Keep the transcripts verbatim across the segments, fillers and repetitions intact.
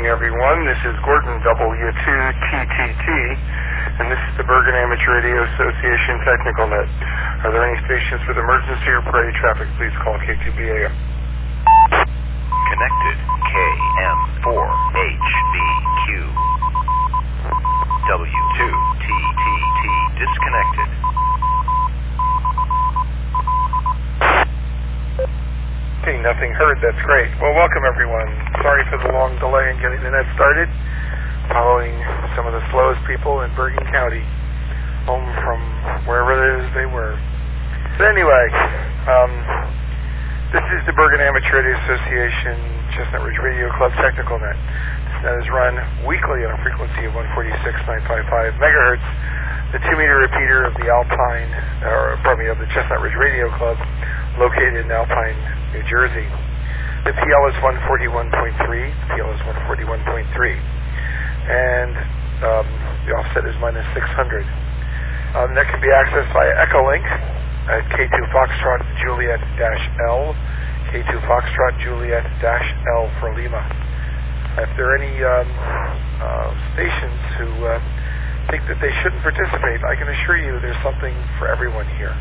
evening, everyone. This is Gordon W two T T T, and this is the Bergen Amateur Radio Association Technical Net. Are there any stations with emergency or parade traffic? Please call K two B A M. Connected K M four H B Q. W two T T T disconnected. Okay, nothing heard. That's great. Well, welcome, everyone. Sorry for the long delay in getting the net started. Following some of the slowest people in Bergen County, home from wherever it is they were. But anyway, um, this is the Bergen Amateur Radio Association Chestnut Ridge Radio Club Technical Net. This net is run weekly on a frequency of one forty-six point nine five five megahertz, the two-meter repeater of the Alpine, or pardon me, of the Chestnut Ridge Radio Club, located in Alpine, New Jersey. The P L is one forty-one point three. The P L is one forty-one point three. And um, the offset is minus six hundred. Um, that can be accessed via Echolink at K two Foxtrot Juliet L, K two Foxtrot Juliet L for Lima. If there are any um, uh, stations who uh, think that they shouldn't participate, I can assure you there's something for everyone here.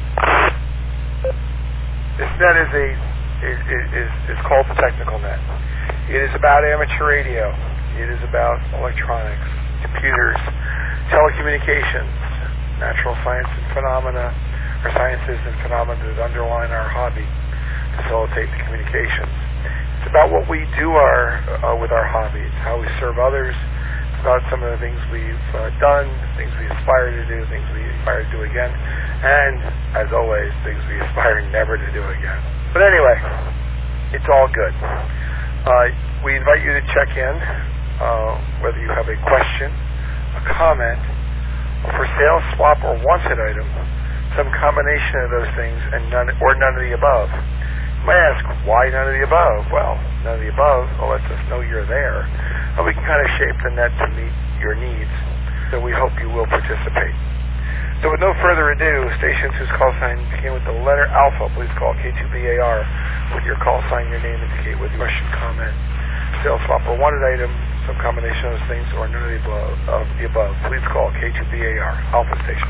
This net is a is, is, is called the Technical Net. It is about amateur radio. It is about electronics, computers, telecommunications, natural science and phenomena, or sciences and phenomena that underline our hobby, facilitate the communications. It's about what we do our uh, with our hobby. It's how we serve others. It's about some of the things we've uh, done, things we aspire to do, things we aspire to do again, and, as always, things we aspire never to do again. But anyway, it's all good. Uh, we invite you to check in, uh, whether you have a question, a comment, a for sale, swap, or wanted item, some combination of those things, and none or none of the above. You might ask, why none of the above? Well, none of the above well, lets us know you're there, and we can kind of shape the net to meet your needs. So we hope you will participate. So with no further ado, stations whose call sign begin with the letter alpha, please call K two B A R with your call sign, your name, indicate with your question, comment, sales swap, or wanted item, some combination of those things, or none of the above. Of the above. Please call K two B A R, Alpha Station.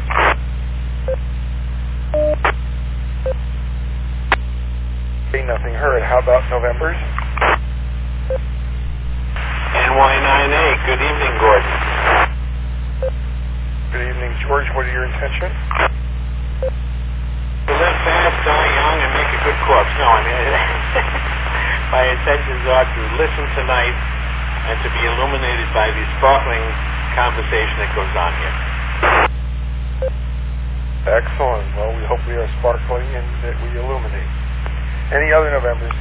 Okay, nothing heard. How about November's? N Y nine A, good evening, Gordon. Good evening, George. What are your intentions? To live fast, die young, and make a good corpse. No, I mean, my intentions are to listen tonight and to be illuminated by the sparkling conversation that goes on here. Excellent. Well, we hope we are sparkling and that we illuminate. Any other Novembers?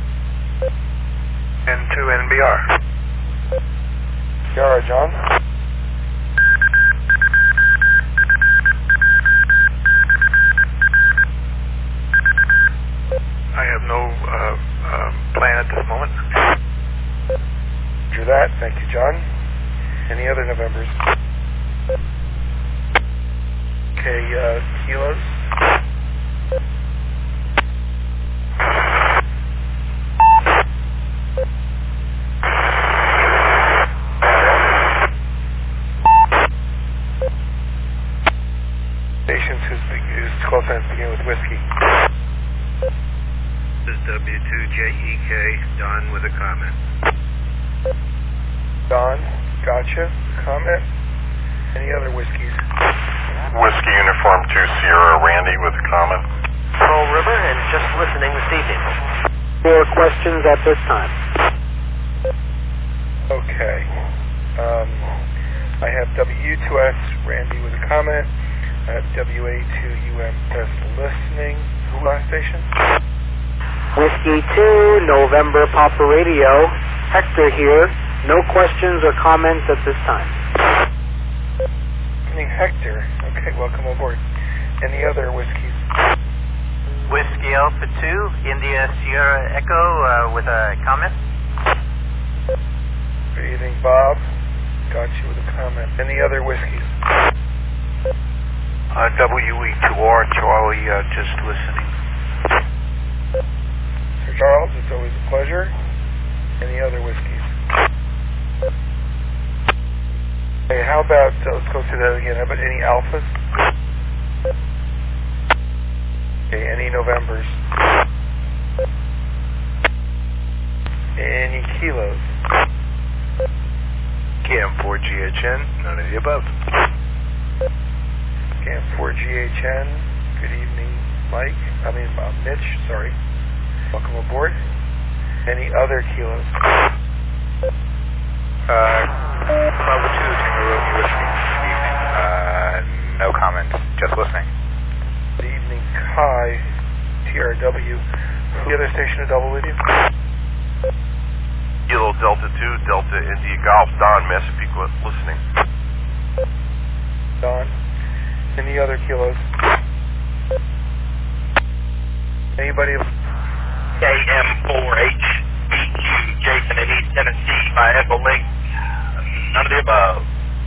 N two N B R. Yara, John? I have no uh, um, plan at this moment. Drew that. Thank you, John. Any other Novembers? Okay, uh, kilos. Stations whose, whose call signs begin with whiskey. This is W two J E K, Don with a comment. Don, gotcha. Comment. Any other whiskeys? Whiskey Uniform two Sierra, Randy with a comment. Pearl River, and just listening this evening. For questions at this time. Okay. Um, I have W two S, Randy with a comment. I have W A two U M S listening. Who last station? Whiskey two, November Papa Radio. Hector here. No questions or comments at this time. Evening, Hector. Okay, welcome aboard. Any other whiskeys? Whiskey Alpha two, India Sierra Echo uh, with a comment. Good evening, Bob. Got you with a comment. Any other whiskeys? Uh, W E two R, Charlie, uh, just listening. Sir Charles, it's always a pleasure. Any other whiskeys? Hey, how about, uh, let's go through that again. How about any alphas? Okay, any Novembers? Any kilos? K M four G H N, none of the above. K M four G H N, good evening, Mike. I mean, uh, Mitch, sorry. Welcome aboard. Any other kilos? Uh, Bravo two, Tango Romeo Whiskey. Good evening. Uh, no comment, just listening. Good evening, Kai, T R W. The other station to double with you? Kilo Delta two, Delta India Golf, Don, Massapequa, listening. Don. Any other kilos? Anybody? K M four H B Q, Jason in East Tennessee, by Echo Link. None of the above.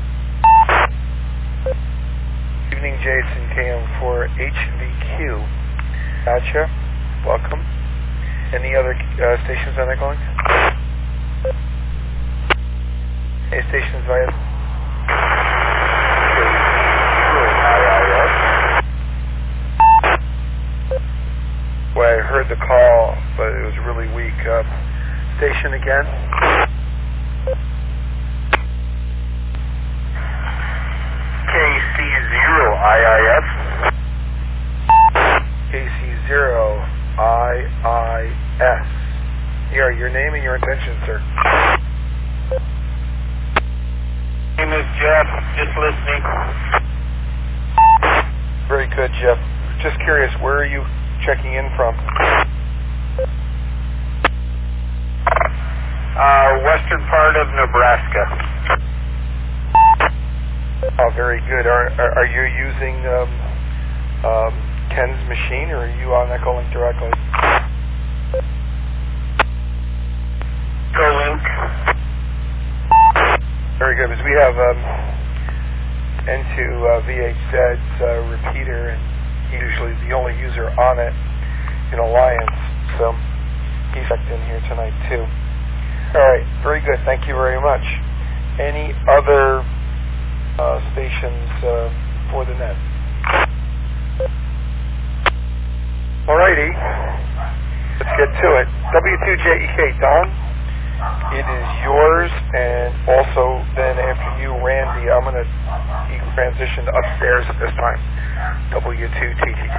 Evening, Jason, K M four H V Q. Gotcha. Welcome. Any other uh, stations on that going? Any stations via? Well, I heard the call, but it was really weak. Uh, station again? K C zero I I S. K C zero I I S. Here, your name and your intention, sir. Name is Jeff, just listening. Very good, Jeff. Just curious, where are you checking in from? Uh, western part of Nebraska. Oh, very good. Are are, are you using um, um, Ken's machine, or are you on Echolink directly? Echolink. Very good, because we have um, N two uh, V H Z's uh, repeater, and he's usually the only user on it in Alliance, so he's checked in here tonight too. All right, very good. Thank you very much. Any other uh, stations uh, for the net? All righty, let's get to it. W two J E K, Don. It is yours, and also then after you, Randy, I'm going to transition to upstairs at this time. W two T T T.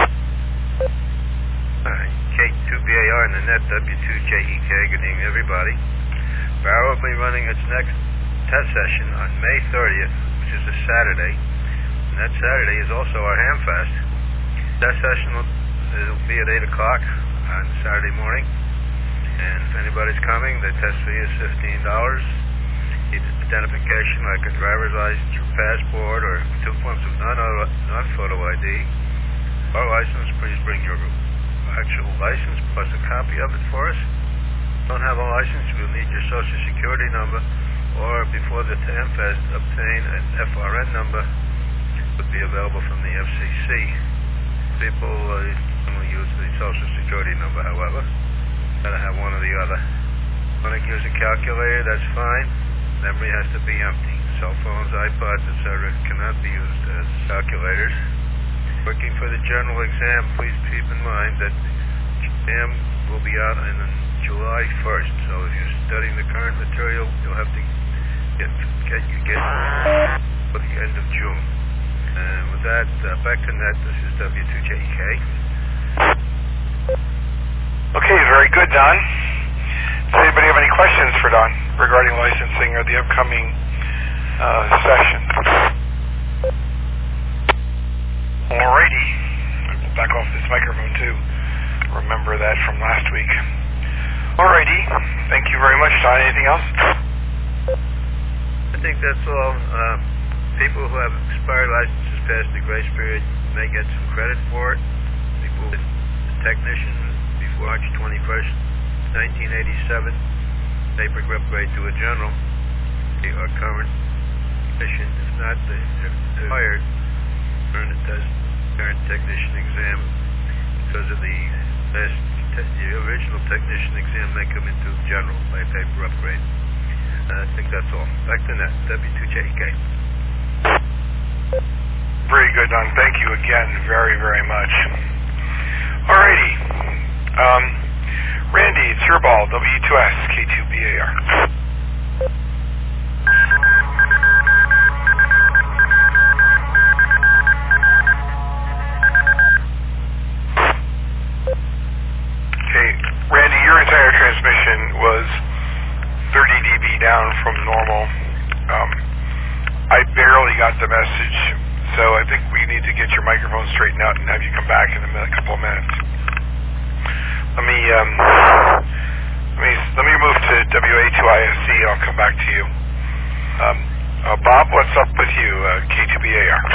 K two B A R in the net, W two J E K. Good evening, everybody. Barrow will be running its next test session on May thirtieth, which is a Saturday. And that Saturday is also our Hamfest. That session will, will be at eight o'clock on Saturday morning. And if anybody's coming, the test fee is fifteen dollars. Need identification like a driver's license or passport or two forms of non-photo I D. Or license, please bring your actual license plus a copy of it for us. Don't have a license, we'll need your social security number, or before the Hamfest, obtain an F R N number. It would be available from the F C C. People uh, only use the social security number, however. Gotta have one or the other. Want to use a calculator, that's fine. Memory has to be empty. Cell phones, iPods, et cetera cannot be used as calculators. Working for the general exam, please keep in mind that the exam will be out on July first. So if you're studying the current material, you'll have to get get you get for the end of June. And with that, uh, back to net. This is W two J E K. Okay, very good, Don. Does anybody have any questions for Don regarding licensing or the upcoming uh, session? Alrighty. I'll back off this microphone too. Remember that from last week. Alrighty. Thank you very much, Don. Anything else? I think that's all. Uh, people who have expired licenses past the grace period may get some credit for it. People, the technician before March twenty-first, nineteen eighty-seven, paper upgrade to a general. They are current technician. If not, they're hired. Earn the test, current technician exam because of the last, te- the original technician exam may come into general by paper upgrade. Uh, I think that's all. Back to net, W two J E K. Very good, Don. Thank you again very, very much. Alrighty. Um, Randy, it's your ball, W two S, K two B A R. Okay, Randy, your entire transmission was thirty decibels down from normal. Um, I barely got the message, so I think we need to get your microphone straightened out and have you come back in a minute, couple of minutes. Let me um, let me let me move to W A two I S C. I'll come back to you. Um, uh, Bob, what's up with you? Uh, K two B A R.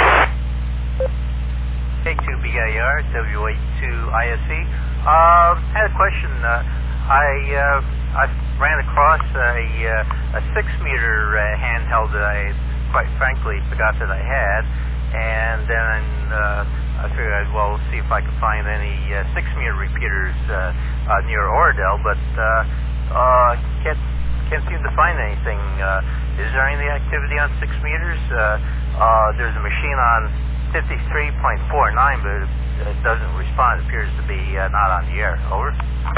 K two B A R, W A two I S C. Uh, I had a question. Uh, I uh, I ran across a uh, a six meter uh, handheld that I quite frankly forgot that I had, and then uh, I figured I'd well see if I could find any uh, six meter repeaters uh, uh, near Oradell, but uh, uh, can't can't seem to find anything. Uh, is there any activity on six meters? Uh, uh, there's a machine on fifty-three point four nine, but it doesn't respond. It appears to be uh, not on the air. Over.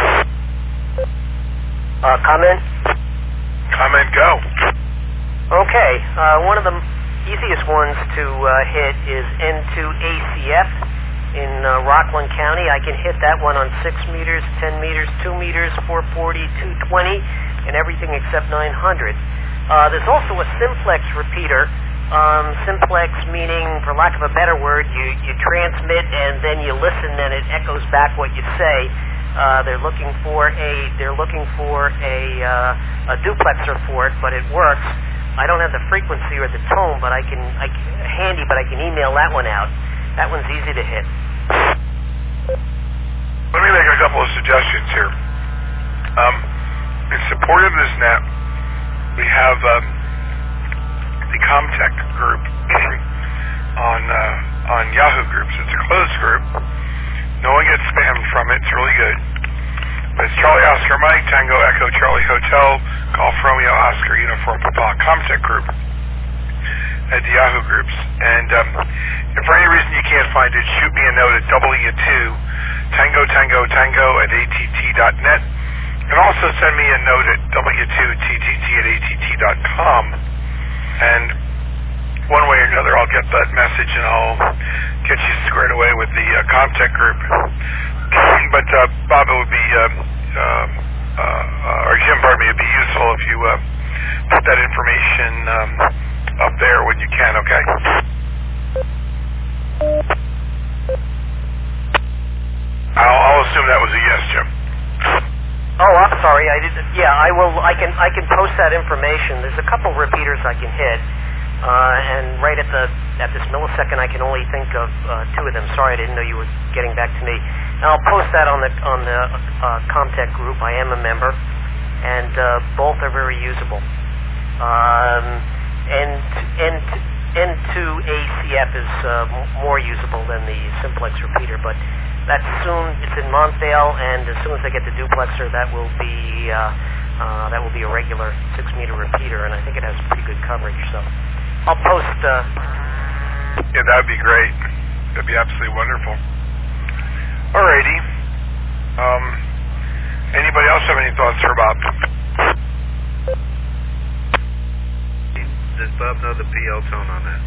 Uh, comment? Comment, go. Okay, uh, one of the easiest ones to uh, hit is N two A C F in uh, Rockland County. I can hit that one on six meters, ten meters, two meters, four forty, two twenty, and everything except nine hundred. Uh, there's also a simplex repeater. Um, simplex meaning, for lack of a better word, you, you transmit and then you listen and it echoes back what you say. Uh, they're looking for a they're looking for a uh, a duplexer for it, but it works. I don't have the frequency or the tone, but I can I can, handy, but I can email that one out. That one's easy to hit. Let me make a couple of suggestions here. Um, in support of this net, we have um, the Comtech group on uh, on Yahoo Groups. It's a closed group. No one gets spammed from it. It's really good. But it's Charlie Oscar Mike, Tango Echo Charlie Hotel, Golf Romeo Oscar Uniform Papa Comtech group at the Yahoo Groups. And um, if for any reason you can't find it, shoot me a note at W two Tango Tango Tango at A T T dot net. And also send me a note at W two T T T at A T T dot com. And one way or another, I'll get that message and I'll get you squared away with the uh, Comtech group. But uh, Bob, it would be, um, uh, uh, or Jim, pardon me, it'd be useful if you uh, put that information um, up there when you can, okay? I'll, I'll assume that was a yes, Jim. Oh, I'm sorry. I did. Yeah, I will. I can. I can post that information. There's a couple repeaters I can hit. Uh, and right at the at this millisecond, I can only think of uh, two of them. Sorry, I didn't know you were getting back to me. And I'll post that on the on the uh, Comtech group. I am a member, and uh, both are very usable. Um, and and N two A C F is uh, more usable than the simplex repeater, but that's soon. It's in Montvale, and as soon as I get the duplexer, that will be uh, uh, that will be a regular six meter repeater, and I think it has pretty good coverage. So. I'll post, uh... Yeah, that would be great. That'd be absolutely wonderful. Alrighty. Um, anybody else have any thoughts for Bob? Does Bob know the P L tone on that?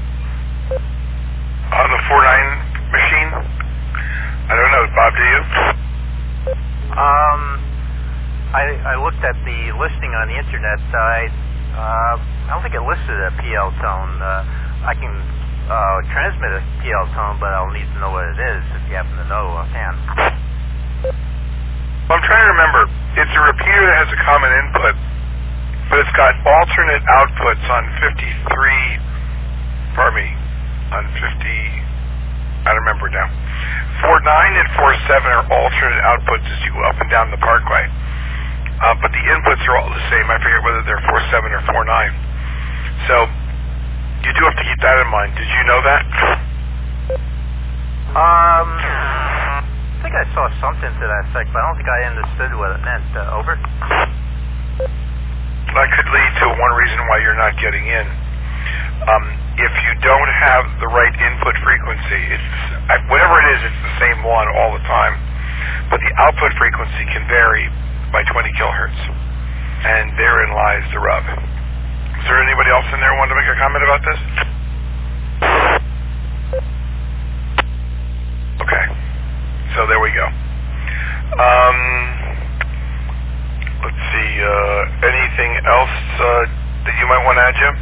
On the four nine machine? I don't know. Bob, do you? Um, I, I looked at the listing on the internet. I... Uh, I don't think it listed a P L tone. Uh, I can uh, transmit a P L tone, but I'll need to know what it is if you happen to know offhand. Well, I'm trying to remember. It's a repeater that has a common input, but it's got alternate outputs on fifty-three, pardon me, on fifty, I don't remember now. four nine and four seven are alternate outputs as you go up and down the parkway. Uh, but the inputs are all the same. I forget whether they're four seven or four nine. So you do have to keep that in mind. Did you know that? Um, I think I saw something to that effect, but I don't think I understood what it meant. Uh, over? that could lead to one reason why you're not getting in. Um, if you don't have the right input frequency, it's whatever it is, it's the same one all the time, but the output frequency can vary by twenty kilohertz, and therein lies the rub. Is there anybody else in there who wanted to make a comment about this? Okay, so there we go. Um, let's see, uh, anything else uh, that you might want to add, Jim?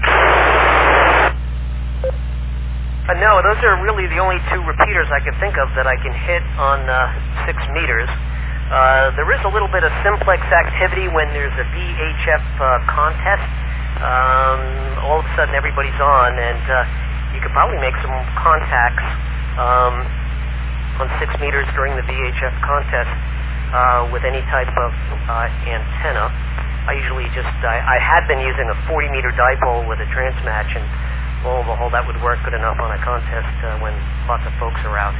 Uh, no, those are really the only two repeaters I can think of that I can hit on uh, six meters. Uh, there is a little bit of simplex activity when there's a V H F uh, contest. Um, all of a sudden everybody's on, and uh, you could probably make some contacts um, on six meters during the V H F contest uh, with any type of uh, antenna. I usually just, I, I had been using a forty meter dipole with a transmatch, and lo and behold, that would work good enough on a contest uh, when lots of folks are out.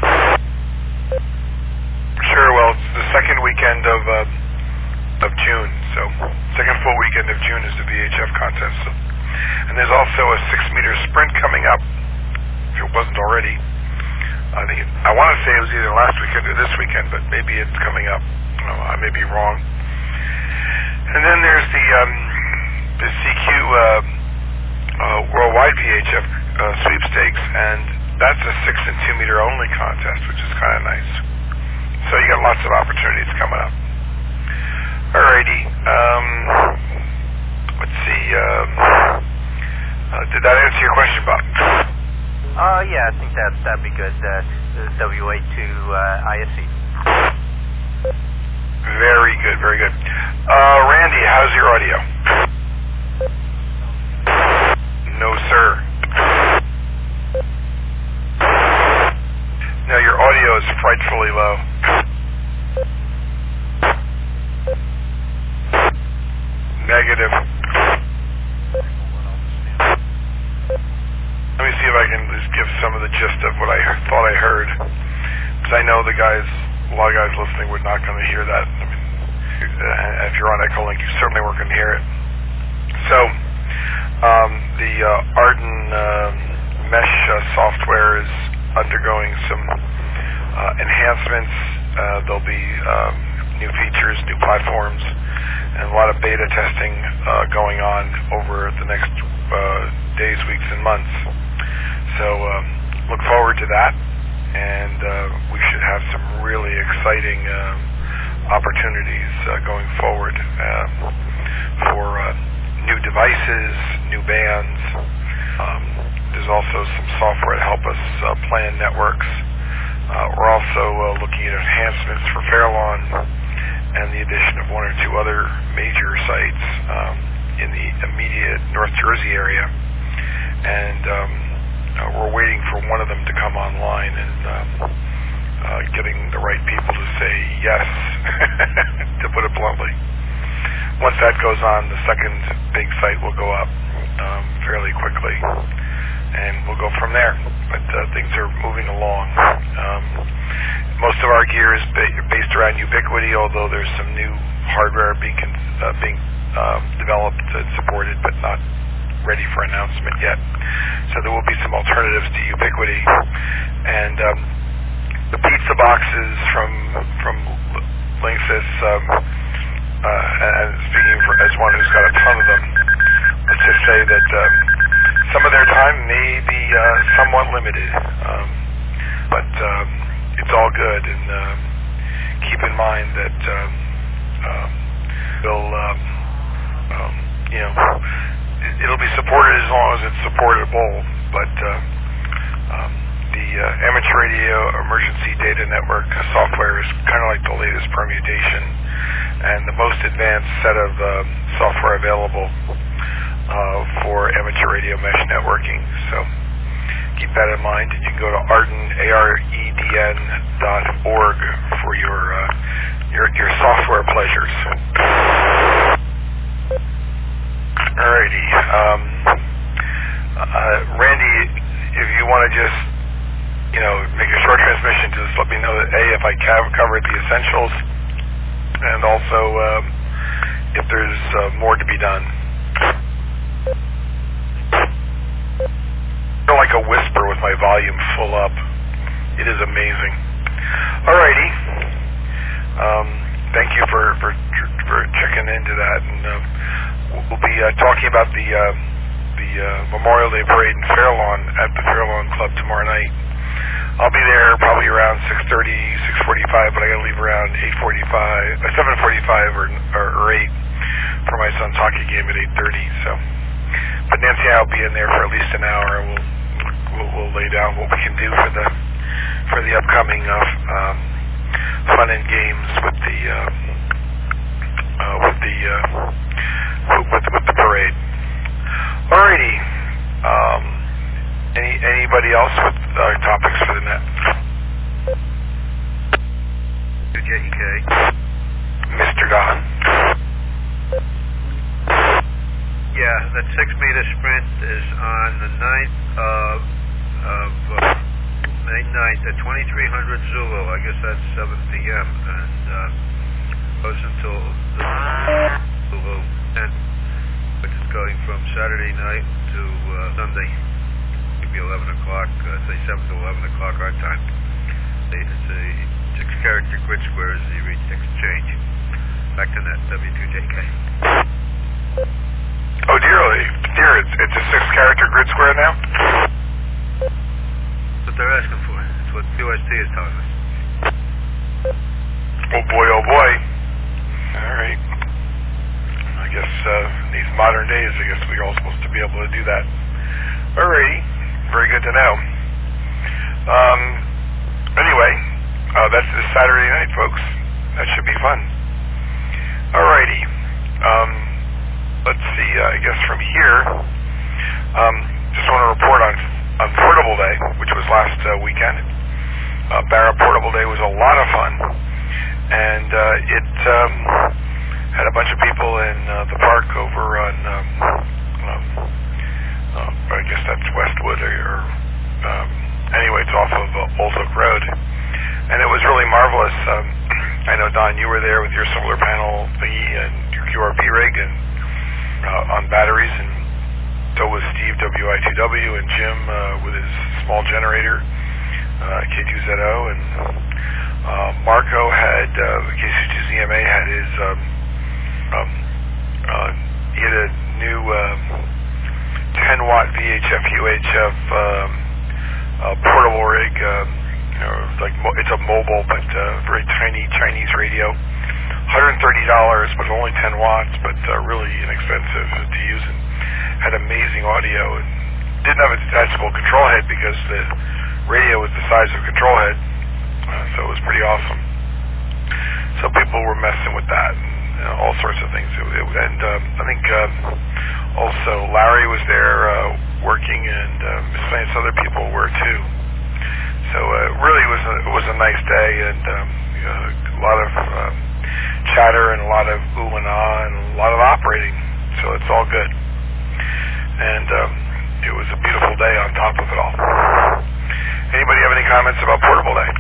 Sure, well, it's the second weekend of uh, of June, so second full weekend of June is the V H F contest. So. And there's also a six meter sprint coming up, if it wasn't already. I think it, I want to say it was either last weekend or this weekend, but maybe it's coming up. Oh, I may be wrong. And then there's the um, the C Q uh, uh, Worldwide V H F uh, sweepstakes, and that's a six and two meter only contest, which is kind of nice. So you got lots of opportunities coming up. Alrighty. Um, let's see. Um, uh, did that answer your question, Bob? Uh, yeah, I think that that'd be good. Uh, the W A two uh, I S E. Very good, very good. Uh, Randy, how's your audio? No, sir. No, your audio is frightfully low. Negative. Let me see if I can just give some of the gist of what I thought I heard. Because I know the guys, a lot of guys listening were not going to hear that. I mean, if you're on Echolink, you certainly weren't going to hear it. So, um, the uh, Arden uh, mesh uh, software is undergoing some uh, enhancements. Uh, there'll be um, new features, new platforms, and a lot of beta testing uh, going on over the next uh, days, weeks, and months. So um, look forward to that, and uh, we should have some really exciting uh, opportunities uh, going forward um, for uh, new devices, new bands. Um, there's also some software to help us uh, plan networks. Uh, we're also uh, looking at enhancements for Fairlawn and the addition of one or two other major sites um, in the immediate North Jersey area. And um, uh, we're waiting for one of them to come online and um, uh, getting the right people to say yes, to put it bluntly. Once that goes on, the second big site will go up um, fairly quickly, and we'll go from there. But uh, things are moving along. Um, most of our gear is ba- based around Ubiquiti, although there's some new hardware being con- uh, being uh, developed and supported, but not ready for announcement yet. So there will be some alternatives to Ubiquiti. And um, the pizza boxes from from Linksys, um, uh, and speaking for, as one who's got a ton of them, let's just say that um, some of their time may be uh, somewhat limited, um, but um, it's all good. And um, keep in mind that um, um, they'll, um, um, you know, it'll be supported as long as it's supportable. But uh, um, the uh, amateur radio emergency data network software is kind of like the latest permutation and the most advanced set of um, software available uh, for amateur radio mesh networking. So keep that in mind. You can go to Arden, A R E D N dot org for your, uh, your, your software pleasures. Alrighty. Um, uh, Randy, if you want to just, you know, make a short transmission, just let me know that, A, if I ca- covered the essentials, and also um, if there's uh, more to be done. I feel like a whisper with my volume full up. It is amazing. Alrighty. Um, thank you for, for for checking into that, and uh, we'll be uh, talking about the uh, the uh, Memorial Day Parade in Fairlawn at the Fairlawn Club tomorrow night. I'll be there probably around six thirty, six forty-five, but I got to leave around eight forty-five, uh, seven forty-five or, or or eight for my son's hockey game at eight thirty. So, but Nancy and I will be in there for at least an hour, and we'll we'll, we'll lay down what we can do for the for the upcoming uh, um, fun and games with the uh, uh, with the uh, with with the parade. Alrighty. Um, any anybody else with uh, topics for the net? J E K. Mister Don. Yeah, that six meter sprint is on the ninth of of uh, May ninth at twenty-three hundred Zulu. I guess that's seven p m and uh, goes until the Zulu ten, which is going from Saturday night to uh, Sunday. It'll be eleven o'clock. Uh, say seven to eleven o'clock our time. It's a six character grid square as the reach exchange. Back to that W two J K. Oh dearly, dear, it's, it's a six character grid square now? That's what they're asking for. That's what Q S T is telling us. Oh boy, oh boy. Alright. I guess uh, in these modern days, I guess we're all supposed to be able to do that. Alrighty. Very good to know. Um, anyway, uh, that's this Saturday night, folks. That should be fun. Alrighty. Um, let's see, uh, I guess from here, um, just want to report on, on Portable Day, which was last uh, weekend. Uh, Barra Portable Day was a lot of fun, and uh, it um, had a bunch of people in uh, the park over on, um, um, uh, I guess that's Westwood, or, or um, anyway, it's off of uh, Old Oak Road, and it was really marvelous. Um, I know, Don, you were there with your solar panel thingy and your Q R P rig and uh, on batteries, and so was Steve, W I two W, and Jim uh, with his small generator, uh, K two Z O, and uh, Marco had, uh, K C two Z M A had his, um, um, uh, he had a new um, ten watt V H F U H F um, uh, portable rig, um, or like mo- it's a mobile but uh, very tiny Chinese radio. one hundred thirty dollars, but only ten watts, but uh, really inexpensive to use, and had amazing audio, and didn't have a detachable control head because the radio was the size of a control head, uh, so it was pretty awesome. So people were messing with that, and you know, all sorts of things. It, it, and um, I think um, also Larry was there uh, working, and uh, miscellaneous other people were too. So uh, it really was a, it was a nice day, and um, uh, a lot of um, chatter and a lot of ooh and ah and a lot of operating, so it's all good. And um, it was a beautiful day on top of it all. Anybody have any comments about Portable Day?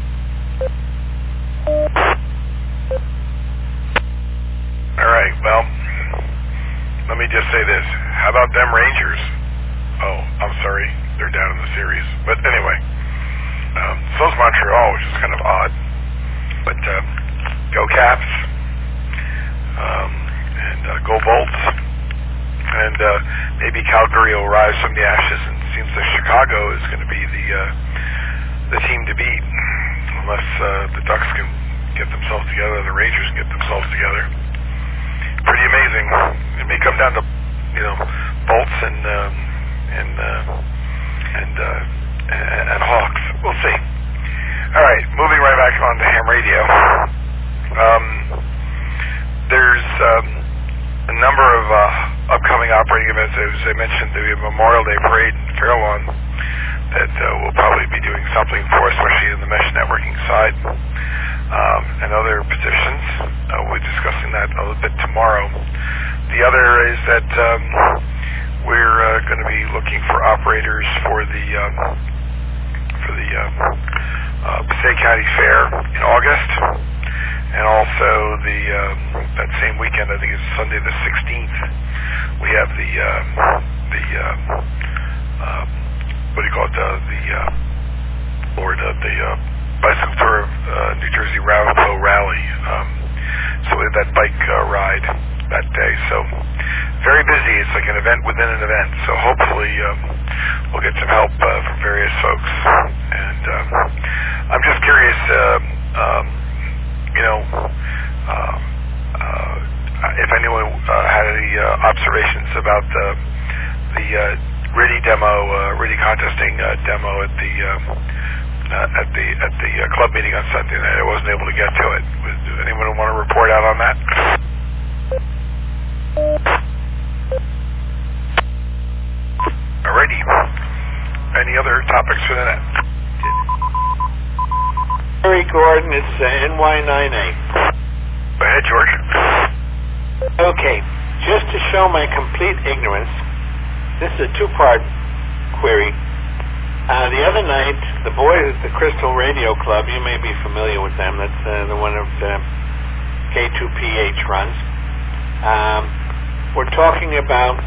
All right, well, let me just say this. How about them Rangers? Oh, I'm sorry, they're down in the series. But anyway, um, so's Montreal, which is kind of odd. But uh, go Caps, um, and uh, go Bolts, and uh, maybe Calgary will rise from the ashes, and it seems that Chicago is going to be the uh, the team to beat, unless uh, the Ducks can get themselves together, the Rangers can get themselves together. Pretty amazing. It may come down to, you know, Bolts and um, and uh, and, uh, and and Hawks. We'll see. All right, moving right back on to ham radio. Um, there's um, a number of uh, upcoming operating events. As I mentioned, the Memorial Day Parade in Fairlawn that uh, we'll probably be doing something for, especially in the mesh networking side, um, and other positions. Uh, we'll be discussing that a little bit tomorrow. The other is that um, we're uh, going to be looking for operators for the um, for the um, uh, Passaic County Fair in August, and also the um, that same weekend, I think it's Sunday the sixteenth, we have the um, the um, uh, what do you call it? Uh, the uh, Lord, uh, the uh, Bicycle Tour of uh, New Jersey Ramapo Rally. Um, so we have that bike uh, ride that day. So very busy. It's like an event within an event. So hopefully um, we'll get some help uh, from various folks. And um, I'm just curious, um, um, you know, uh, uh, if anyone uh, had any uh, observations about the the uh, R I D I demo, uh, R I D I contesting uh, demo at the um, uh, at the at the uh, club meeting on Sunday night. I wasn't able to get to it. Does anyone want to report out on that? Alrighty. Any other topics for the net? Gary Gordon, it's uh, N Y nine A. Go ahead, George. Okay, just to show my complete ignorance, this is a two-part query. Uh, the other night, the boys at the Crystal Radio Club, you may be familiar with them, that's uh, the one of uh, K two P H runs, um, we're talking about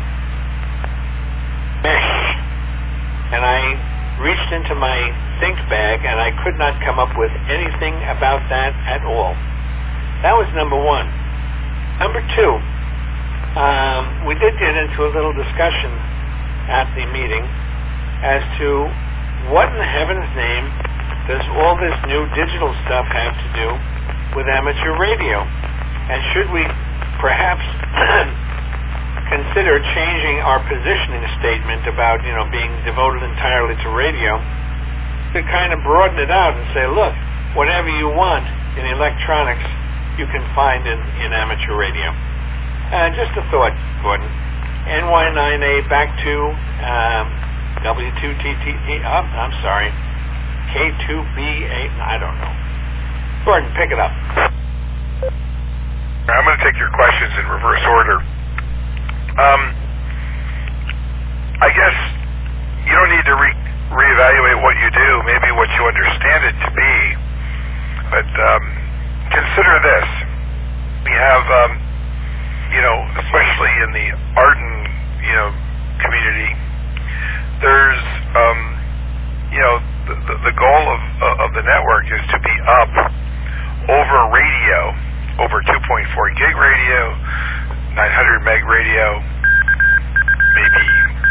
mesh, and I reached into my think bag and I could not come up with anything about that at all. That was number one. Number two, um, we did get into a little discussion at the meeting as to what in heaven's name does all this new digital stuff have to do with amateur radio? And should we perhaps consider changing our positioning statement about, you know, being devoted entirely to radio to kind of broaden it out and say, look, whatever you want in electronics, you can find in, in amateur radio. Uh, just a thought, Gordon. N Y nine A back to um, W two T T E, oh, I'm sorry, K two B A, I don't know. Gordon, pick it up. I'm going to take your questions in reverse order. Um, I guess you don't need to re- reevaluate what you do, maybe what you understand it to be, but um, consider this. We have, um, you know, especially in the Arden, you know, community, there's, um, you know, the, the, the goal of, uh, of the network is to be up over radio, over two point four gig radio, nine hundred meg radio, maybe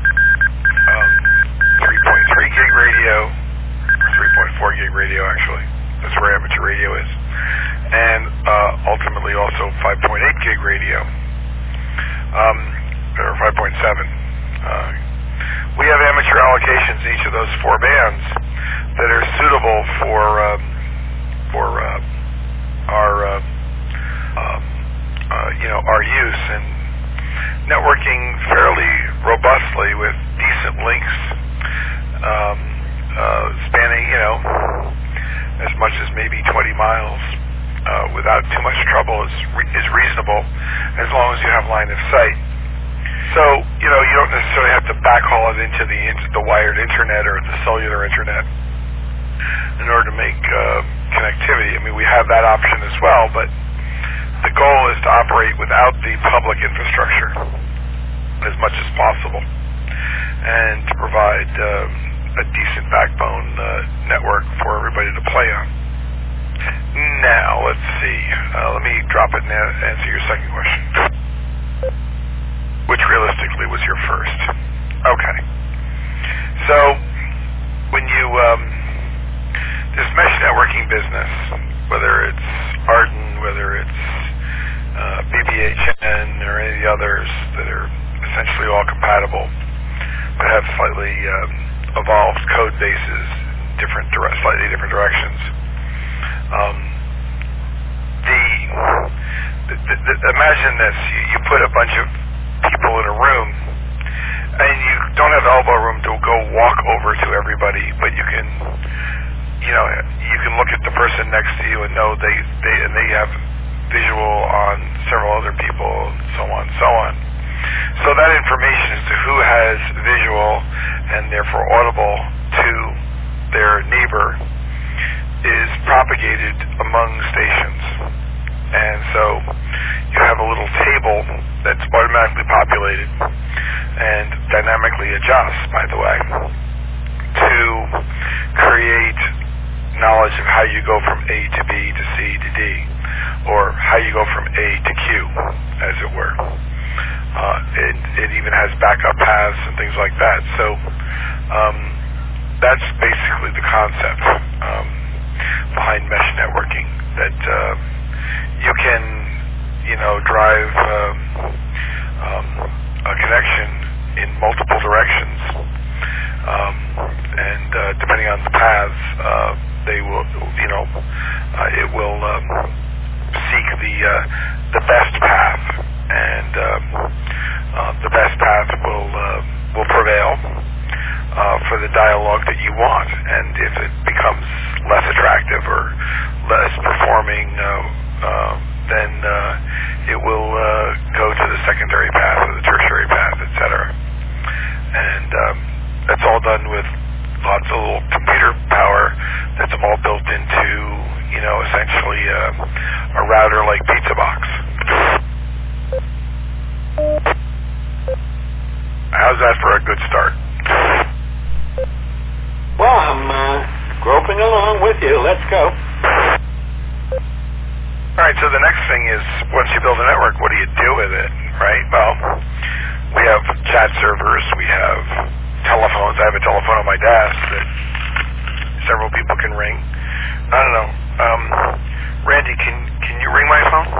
um, three point three gig radio, or three point four gig radio actually. That's where amateur radio is. And uh, ultimately also five point eight gig radio, um, or five point seven. Uh, we have amateur allocations in each of those four bands that are suitable for um, for uh, our uh, um, uh, you know our use, and networking fairly robustly with decent links um, uh, spanning you know as much as maybe twenty miles uh, without too much trouble is re- is reasonable, as long as you have line of sight. So, you know, you don't necessarily have to backhaul it into the into the wired internet or the cellular internet in order to make uh, connectivity. I mean, we have that option as well, but the goal is to operate without the public infrastructure as much as possible, and to provide um, a decent backbone uh, network for everybody to play on. Now, let's see. Uh, let me drop it and answer your second question, which realistically was your first. Okay. So, when you, um, this mesh networking business, whether it's Arden, whether it's uh, B B H N, or any of the others that are essentially all compatible, but have slightly um, evolved code bases, different, dire- slightly different directions. Um, the, the, the, the imagine this: you, you put a bunch of people in a room, and you don't have elbow room to go walk over to everybody, but you can, you know, you can look at the person next to you and know they, they and they have visual on several other people, and so on, so on. So that information as to who has visual and therefore audible to their neighbor is propagated among stations. And so you have a little table that's automatically populated and dynamically adjusts, by the way, to create knowledge of how you go from A to B to C to D, or how you go from A to Q, as it were. Uh, it, it even has backup paths and things like that. So um, that's basically the concept um, behind mesh networking, that uh, you can, you know, drive um, um, a connection in multiple directions, um, and uh, depending on the paths, uh, they will, you know, uh, it will um, seek the uh, the best path, and um, uh, the best path will uh, will prevail uh, for the dialogue that you want. And if it becomes less attractive or less performing, uh, uh, then uh, it will uh, go to the secondary path or the tertiary path, et cetera. And um, that's all done with lots of little computer power that's all built into, you know, essentially uh, a router like Pizza Box. How's that for a good start? Well, I'm uh, groping along with you. Let's go. All right, so the next thing is, once you build a network, what do you do with it, right? Well, we have chat servers, we have telephones. I have a telephone on my desk that several people can ring. I don't know. Um, Randy, can can you ring my phone?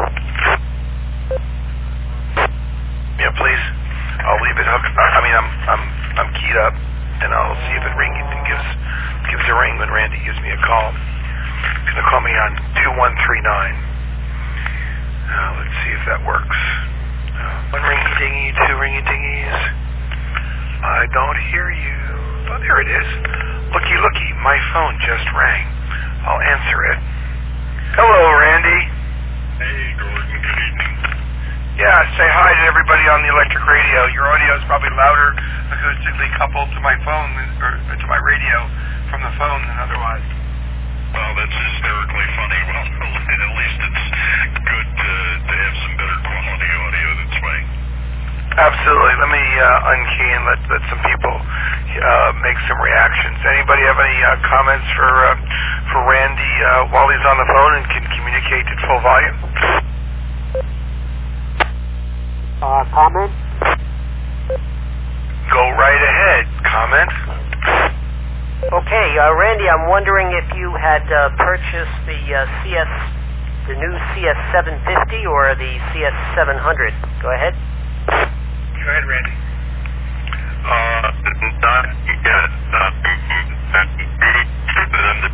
Yeah, please. I'll leave it hooked. I mean, I'm I'm I'm keyed up, and I'll see if it rings and gives gives a ring when Randy gives me a call. He's gonna call me on two one three nine. Uh, let's see if that works. Uh, one ringy dingy, two ringy dingies. I don't hear you. Oh, there it is. Looky, looky, my phone just rang. I'll answer it. Hello, Randy. Hey, Gordon. Good evening. Yeah, say hi to everybody on the electric radio. Your audio is probably louder acoustically coupled to my phone, or to my radio from the phone than otherwise. Well, that's hysterically funny. Well, at least it's good to, to have some better quality audio this way. Absolutely. Let me uh, unkey and let, let some people uh, make some reactions. Anybody have any uh, comments for uh, for Randy uh, while he's on the phone and can communicate at full volume? Uh, comment? Go right ahead. Comment? Okay, uh, Randy, I'm wondering if you had uh, purchased the uh, C S, the new C S seven fifty or the C S seven hundred. Go ahead. Go ahead, Randy. Uh, not yet. Not available.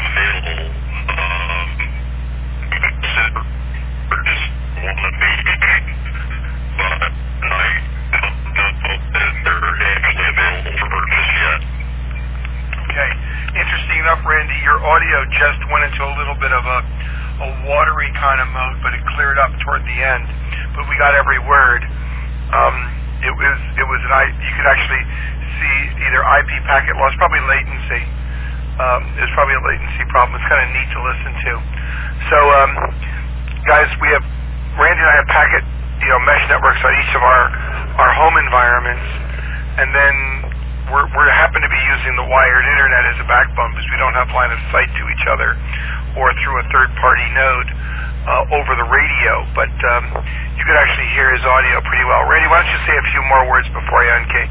Um, consider purchase one of each, but I don't know that they're actually available for purchase yet. Okay. Interesting enough, Randy, your audio just went into a little bit of a, a watery kind of mode, but it cleared up toward the end. But we got every word. Um, it was it was an I. You could actually see either I P packet loss, probably latency. Um, there's probably a latency problem. It's kind of neat to listen to. So, um, guys, we have Randy and I have packet, you know, mesh networks on each of our our home environments, and then we're we happen to be using the wired internet as a backbone because we don't have line of sight to each other or through a third-party node uh, over the radio. But um, you could actually hear his audio pretty well. Randy, why don't you say a few more words before I unkey?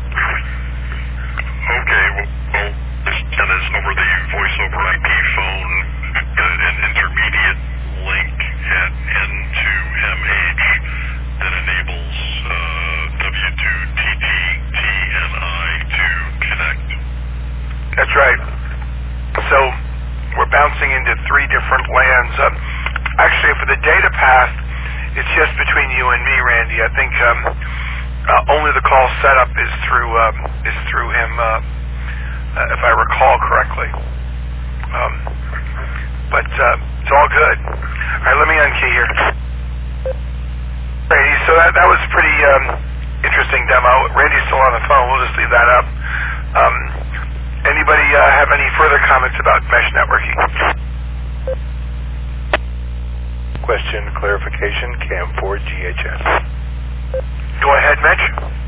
Okay, well, well this is over the voice over I P phone, uh, an intermediate link at N two M H that enables uh, W two T T T N I to connect. That's right. So we're bouncing into three different lands. Uh, actually, for the data path, it's just between you and me, Randy. I think um, uh, only the call setup is through um, is through him, uh, uh, if I recall correctly. Um, but uh, it's all good. All right, let me unkey here. Randy, so that that was a pretty um, interesting demo. Randy's still on the phone. We'll just leave that up. Um, anybody uh, have any further comments about mesh networking? question, clarification, Cam four G H N. Go ahead, Mitch.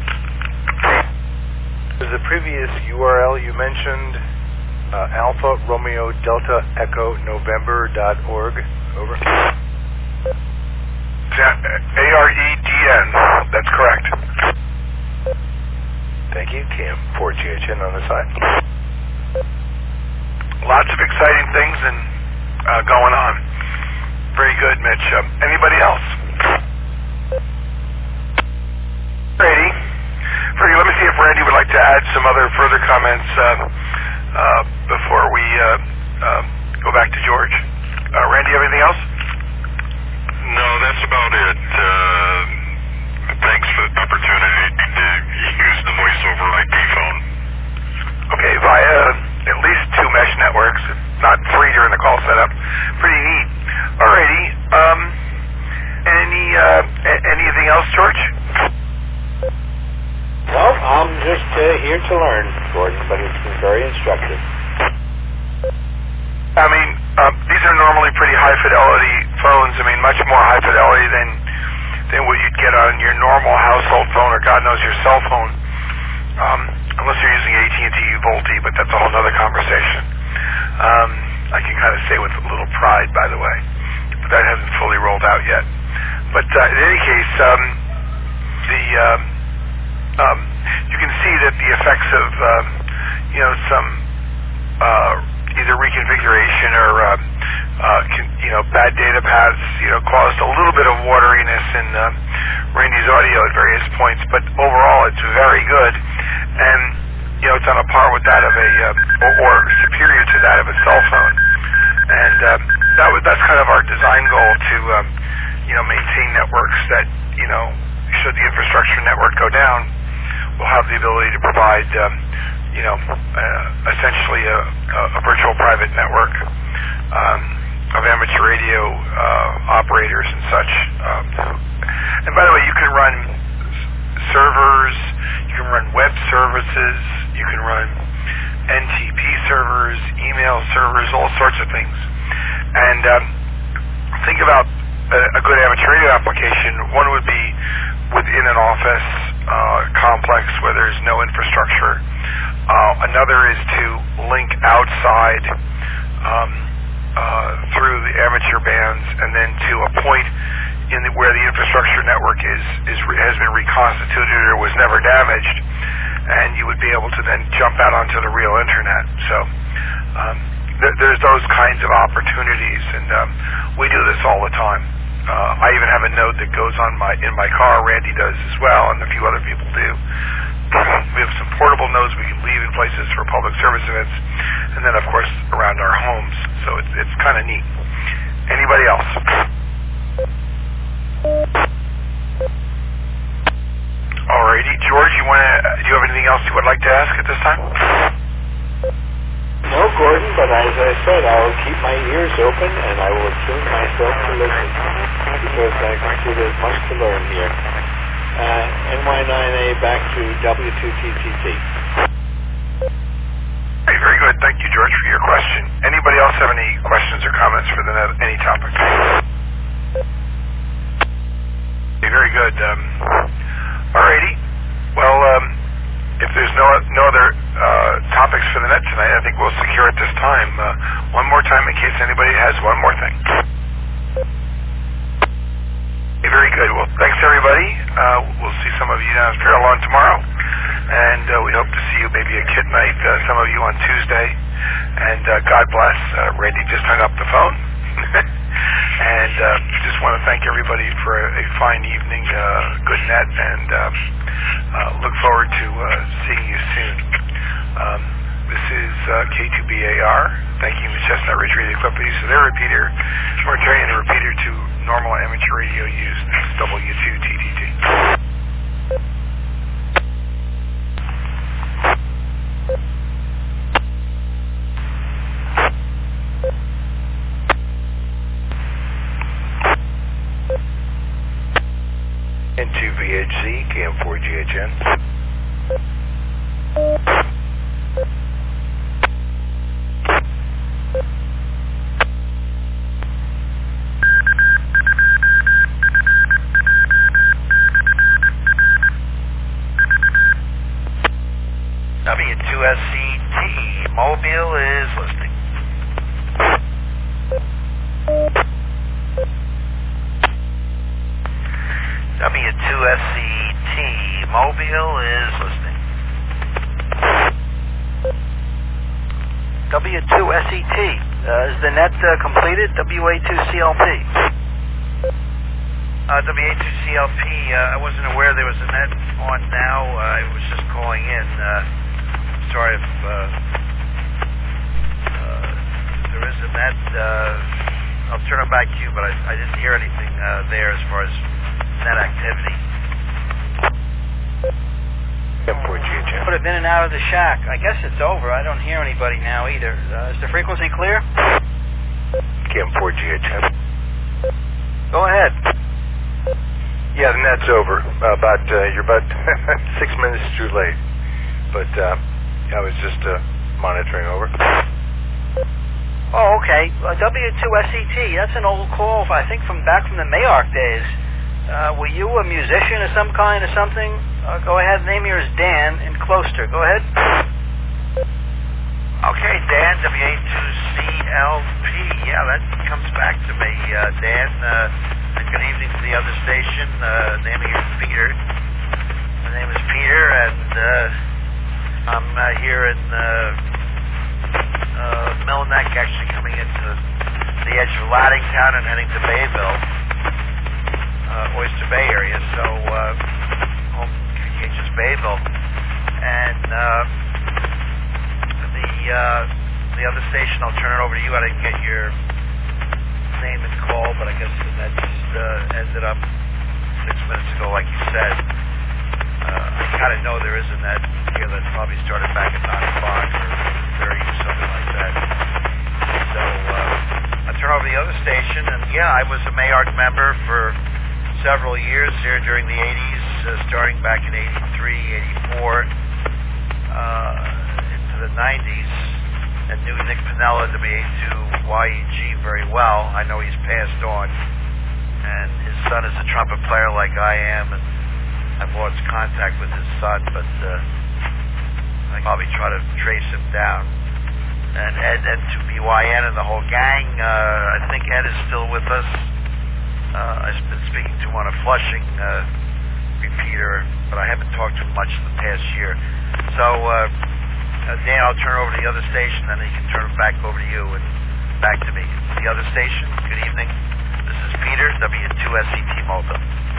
Was the previous U R L you mentioned uh, Alpha Romeo Delta Echo November dot org? Over. A R E D N. That's correct. Thank you. Cam four G H N on the side. Lots of exciting things and uh, going on. Very good, Mitch. Uh, anybody else? Randy. Very good. Let me see if Randy would like to add some other further comments uh, uh, before we uh, uh, go back to George. Uh, Randy, anything else? No, that's about it. Uh, thanks for the opportunity to use the voice over I P phone. Okay, via at least two mesh networks, not three during the call setup. Pretty neat. Alrighty. Um, any uh, a- anything else, George? Well, I'm just uh, here to learn, Gordon, but it's been very instructive. I mean, uh, these are normally pretty high fidelity phones. I mean, much more high fidelity than than what you'd get on your normal household phone or God knows your cell phone. Um, unless you're using A T and T VoLTE, but that's a whole other conversation. Um, I can kind of say with a little pride, by the way, but that hasn't fully rolled out yet. But uh, in any case, um, the um, um, you can see that the effects of um, you know some uh, either reconfiguration or uh, uh, can, you know bad data paths you know caused a little bit of wateriness in uh, Randy's audio at various points, but overall it's very good. And, you know, it's on a par with that of a, uh, or, or superior to that of a cell phone. And uh, that was, that's kind of our design goal to, um, you know, maintain networks that, you know, should the infrastructure network go down, we'll have the ability to provide, um, you know, uh, essentially a, a virtual private network um, of amateur radio uh, operators and such. Um, and by the way, you can run servers, you can run web services, you can run N T P servers, email servers, all sorts of things. And um, think about a, a good amateur radio application. One would be within an office uh, complex where there's no infrastructure. Uh, another is to link outside um, uh, through the amateur bands and then to a point in the, where the infrastructure network is, is has been reconstituted or was never damaged, and you would be able to then jump out onto the real internet. So um, th- there's those kinds of opportunities, and um, we do this all the time. Uh, I even have a node that goes on my in my car. Randy does as well, and a few other people do. We have some portable nodes we can leave in places for public service events, and then of course around our homes. So it's it's kind of neat. Anybody else? Alrighty, George, you want to? Do you have anything else you would like to ask at this time? No, Gordon, but as I said, I will keep my ears open and I will tune myself to listen because I consider there's much to learn here. Uh, N Y nine A back to W two T T T. Hey, very good. Thank you, George, for your question. Anybody else have any questions or comments for the net, any topic? Okay, very good. Um, alrighty. Well, um, if there's no no other uh, topics for the net tonight, I think we'll secure it this time. Uh, one more time in case anybody has one more thing. Okay, very good. Well, thanks everybody. Uh, we'll see some of you down at Fairlawn tomorrow, and uh, we hope to see you maybe at Kit Night, uh, some of you on Tuesday. And uh, God bless. Uh, Randy just hung up the phone. And uh, just want to thank everybody for a, a fine evening, uh, good net, and um, uh, look forward to uh, seeing you soon. Um, this is uh, K two B A R, thanking the Chestnut Ridge Radio Club for use of their repeater. We're turning the repeater to normal amateur radio use. This is W two T T T. N two V H C, K M four G H N. W two S C T, Mobile is listening. W two S C T, Mobile is listening. W two S E T, uh, is the net uh, completed? W A two C L P. Uh, W A two C L P, uh, I wasn't aware there was a net on now. Uh, I was just calling in. Uh, sorry if uh, uh, there is a net. Uh, I'll turn it back to you, but I, I didn't hear anything uh, there as far as net activity. Put it in and out of the shack. I guess it's over. I don't hear anybody now either. Uh, is the frequency clear? K M four G H F. Go ahead. Yeah, the net's over. Uh, about uh, you're about six minutes too late. But uh, I was just uh, monitoring over. Oh, okay. Uh, W two S E T. That's an old call. I think from back from the Mayark days. Uh, were you a musician of some kind or something? Uh, go ahead. Name here is Dan in Closter. Go ahead. Okay, Dan, W A two C L P. Yeah, that comes back to me. Uh, Dan, uh, and good evening to the other station. Uh, name here is Peter. My name is Peter, and uh, I'm uh, here in uh, uh, Millneck, actually coming into the edge of Laddingtown and heading to Bayville, uh, Oyster Bay area. So, uh, home communications Bayville. And, uh, the, uh, the other station, I'll turn it over to you. I didn't get your name and call, but I guess that just, uh, ended up six minutes ago, like you said. Uh, I kind of know there is a net here that probably started back at nine o'clock or thirty or something like that. So, uh, I turn over to the other station, and yeah, I was a Mayark member for several years here during the eighties, uh, starting back in eighty-three, eighty-four, uh, into the nineties, and knew Nick Pinella, W A two Y E G, very well. I know he's passed on, and his son is a trumpet player like I am, and I've lost contact with his son, but uh, I probably try to trace him down. And Ed, Ed two B Y N and the whole gang, uh, I think Ed is still with us. Uh, I've been speaking to one of Flushing, uh, repeater, but I haven't talked to him much in the past year. So, uh, uh, Dan, I'll turn over to the other station, then he can turn it back over to you and back to me. The other station, good evening. This is Peter, W two S E T Malta.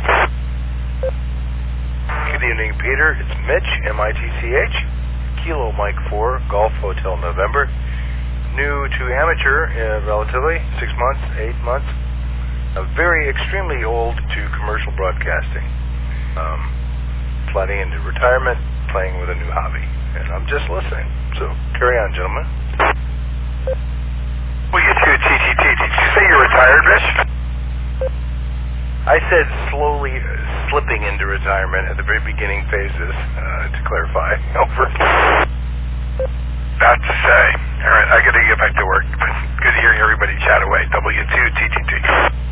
Good evening, Peter. It's Mitch, M I T C H, Kilo Mike four, Golf Hotel November. New to amateur, uh, relatively, six months, eight months. Uh, very extremely old to commercial broadcasting. Um, sliding into retirement, playing with a new hobby. And I'm just listening. So, carry on, gentlemen. Well, you two T T T, did you say you're retired, Rich? I said slowly uh, slipping into retirement at the very beginning phases, uh, to clarify. Over. About to say. All right, I got to get back to work. Good hearing everybody chat away. W two T T T.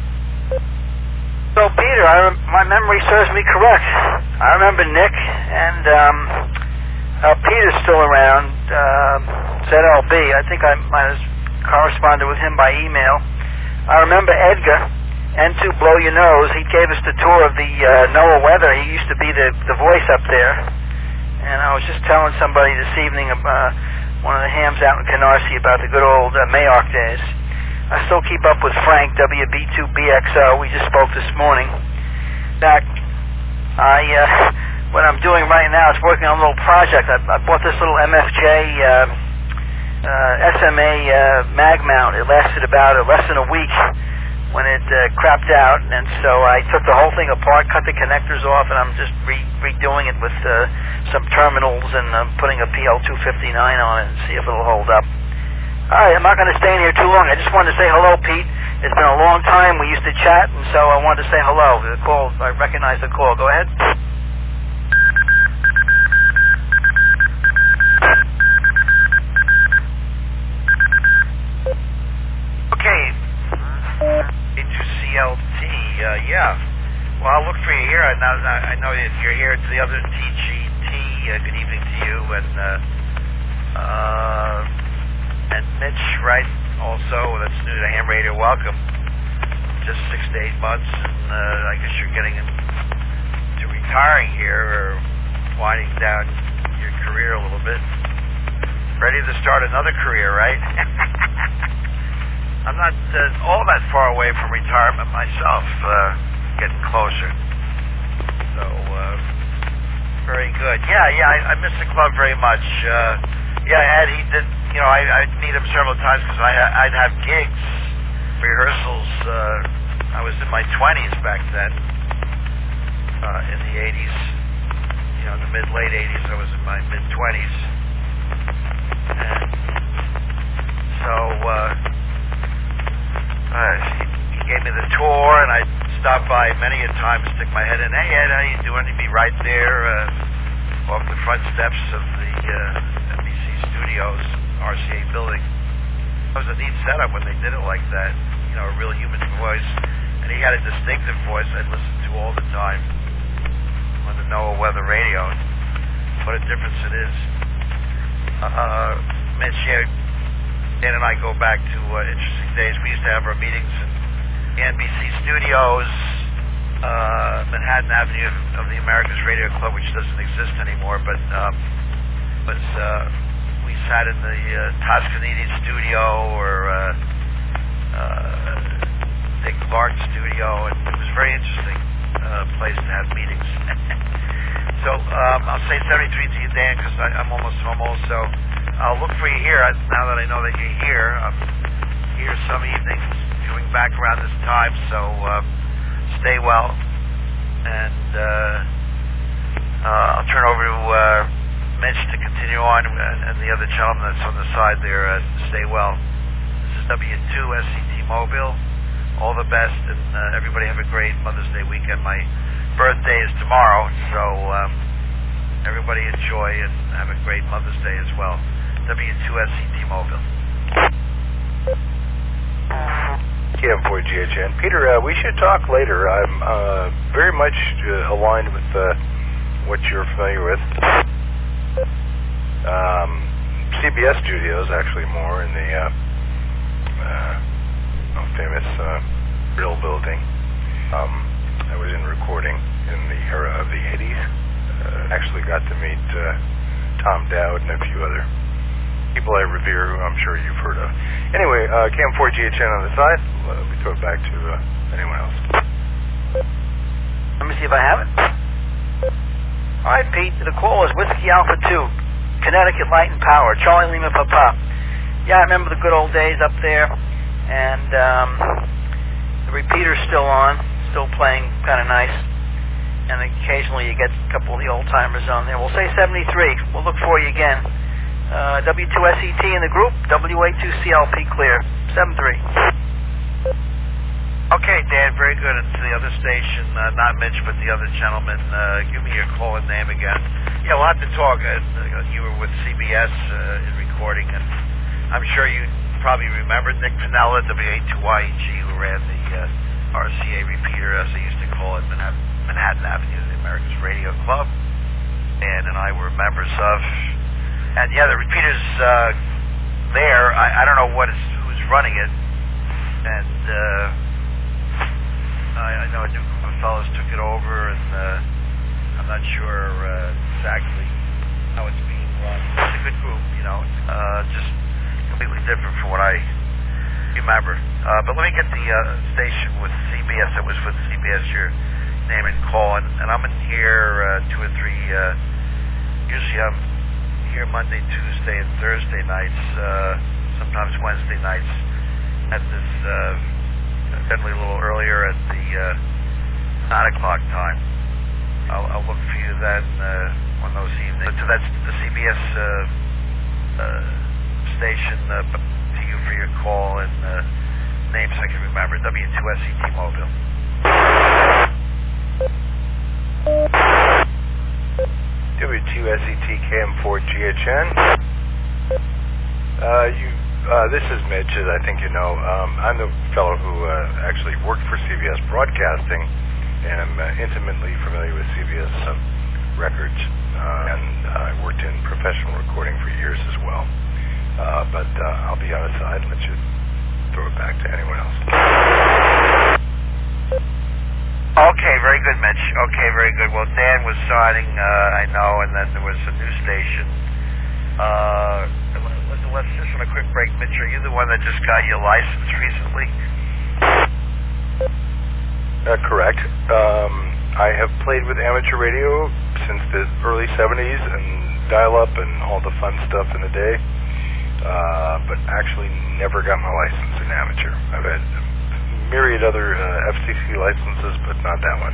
So, Peter, I rem- my memory serves me correct. I remember Nick, and um, uh, Peter's still around, uh, Z L B. I think I might have corresponded with him by email. I remember Edgar, N two Blow Your Nose. He gave us the tour of the uh, NOAA weather. He used to be the, the voice up there. And I was just telling somebody this evening, about one of the hams out in Canarsie, about the good old uh, Mayark days. I still keep up with Frank, W B two B X O. We just spoke this morning. In fact, I, uh, what I'm doing right now is working on a little project. I, I bought this little M F J uh, uh, S M A uh, mag mount. It lasted about uh, less than a week when it uh, crapped out, and so I took the whole thing apart, cut the connectors off, and I'm just re- redoing it with uh, some terminals, and I'm putting a P L two fifty-nine on it and see if it'll hold up. All right, I'm not going to stay in here too long. I just wanted to say hello, Pete. It's been a long time. We used to chat, and so I wanted to say hello. The call, I recognize the call. Go ahead. Okay. A two C L T, uh, yeah. Well, I'll look for you here. I know, I know if you're here, it's the other T G T, uh, uh, good evening to you. And uh, uh, and Mitch, right, also, that's new to ham radio, welcome. Just six to eight months, and uh, I guess you're getting into retiring here, or winding down your career a little bit. Ready to start another career, right? I'm not uh, all that far away from retirement myself, uh, getting closer. So, uh, very good. Yeah, yeah, I, I miss the club very much. Uh, yeah, Ed, he did, you know, I, I'd meet him several times because I'd have gigs, rehearsals. Uh, I was in my twenties back then, uh, in the eighties. You know, in the mid-late eighties, I was in my mid-twenties. And so, uh, uh, he, he gave me the tour, and I'd stop by many a time to stick my head in. Hey, Ed, how you doing? He'd be right there, uh, off the front steps of the uh, N B C Studios, R C A building. It was a neat setup when they did it like that. You know, a real human voice. And he had a distinctive voice I'd listen to all the time on the NOAA Weather Radio. What a difference it is. Uh, Mitch, yeah, Dan and I go back to uh, interesting days. We used to have our meetings in the N B C Studios, uh, Manhattan Avenue of, of the Americas Radio Club, which doesn't exist anymore, but um, was, uh, we sat in the uh, Toscanini studio or uh, uh, Dick Clark studio, and it was a very interesting uh, place to have meetings. So um, I'll say seventy-three to you, Dan, because I'm almost home also. I'll look for you here now that I know that you're here. I'm here some evenings, coming back around this time, so uh, stay well. And uh, uh, I'll turn over to uh, Mitch to continue on, and, and the other gentleman that's on the side there, uh, stay well. This is W two S C T Mobile. All the best, and uh, everybody have a great Mother's Day weekend. My birthday is tomorrow, so um, everybody enjoy and have a great Mother's Day as well. W two S C T Mobile. K M four G H N. Peter, uh, we should talk later. I'm uh, very much uh, aligned with uh, what you're familiar with. Um, C B S Studios, actually, more in the uh, uh, famous uh, Brill building. Um, I was in recording in the era of the eighties. Uh, actually got to meet uh, Tom Dowd and a few other people I revere, who I'm sure you've heard of. Anyway, uh, K M four G H N on the side. Let me throw it back to uh, anyone else. Let me see if I have it. All right, Pete. The call is Whiskey Alpha two, Connecticut Light and Power, Charlie Lima Papa. Yeah, I remember the good old days up there, and um, the repeater's still on, still playing kind of nice. And occasionally you get a couple of the old-timers on there. We'll say seventy-three. We'll look for you again. Uh, W two S E T in the group, W A two C L P clear, seven three. Okay, Dan, very good. And to the other station, uh, not Mitch, but the other gentleman, uh, give me your call and name again. Yeah, we'll have to talk. Uh, you were with C B S uh, in recording, and I'm sure you probably remember Nick Pinella, W A two Y E G, who ran the uh, R C A repeater, as they used to call it, Manhattan, Manhattan Avenue, the Americas Radio Club. Dan and I were members of. And yeah, the repeater's uh, there. I, I don't know what is, who's running it. And uh, I, I know a new group of fellows took it over, and uh, I'm not sure uh, exactly how it's being run. It's a good group, you know. It's uh, just completely different from what I remember. Uh, but let me get the uh, station with C B S. I was with C B S, your name and call, and, and I'm in here uh, two or three. Uh, usually I'm here Monday, Tuesday, and Thursday nights, uh, sometimes Wednesday nights, at this, uh, generally a little earlier at the uh, nine o'clock time. I'll, I'll look for you then uh, on those evenings. So that's the C B S uh, uh, station, uh, to you for your call and uh, names I can remember, W two S E T Mobile. W two S E T K M four G H N. Uh, you, uh, this is Mitch, as I think you know. Um, I'm the fellow who uh, actually worked for C B S Broadcasting, and I'm uh, intimately familiar with C B S um, records. uh, and I worked in professional recording for years as well. Uh, but uh, I'll be on the side and let you throw it back to anyone else. Okay, very good, Mitch. Okay, very good. Well, Dan was signing, uh, I know, and then there was a new station. Uh, let's, let's just on a quick break. Mitch, are you the one that just got your license recently? Uh, correct. Um, I have played with amateur radio since the early seventies and dial-up and all the fun stuff in the day, uh, but actually never got my license in amateur. I've had myriad other uh, F C C licenses, but not that one.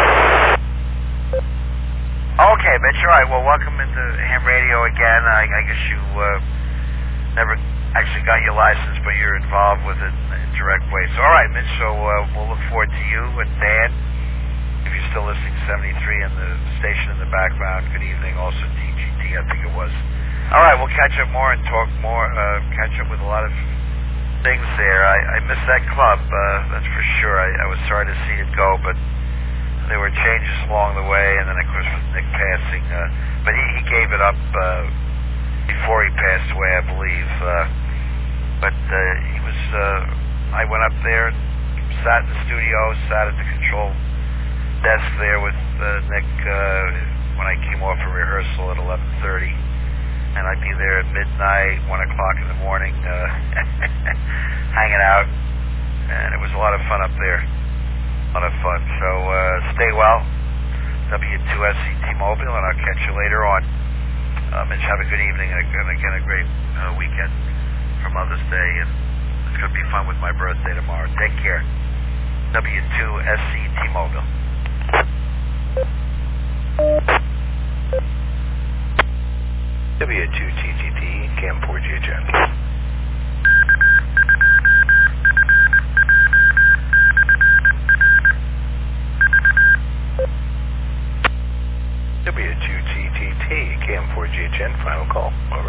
Okay, Mitch. All right. Well, welcome into ham radio again. I, I guess you uh, never actually got your license, but you're involved with it in a direct way. So, all right, Mitch. So uh, we'll look forward to you and Dan. If you're still listening, seventy-three in the station in the background. Good evening. Also T G T, I think it was. All right. We'll catch up more and talk more. Uh, catch up with a lot of things there. I, I missed that club, uh, that's for sure. I, I was sorry to see it go, but there were changes along the way, and then of course with Nick passing, uh, but he, he gave it up uh, before he passed away, I believe. Uh, but uh, he was, uh, I went up there, sat in the studio, sat at the control desk there with uh, Nick uh, when I came off a rehearsal at eleven thirty. And I'd be there at midnight, one o'clock in the morning, uh, hanging out, and it was a lot of fun up there, a lot of fun. So uh, stay well, W two S C T-Mobile, and I'll catch you later on. Uh, Mitch, have a good evening, and again a great uh, weekend for Mother's Day, and it's going to be fun with my birthday tomorrow. Take care. W two S C T-Mobile. W two T T T, Cam four G H N. W two T T T, Cam four G H N, final call. Over.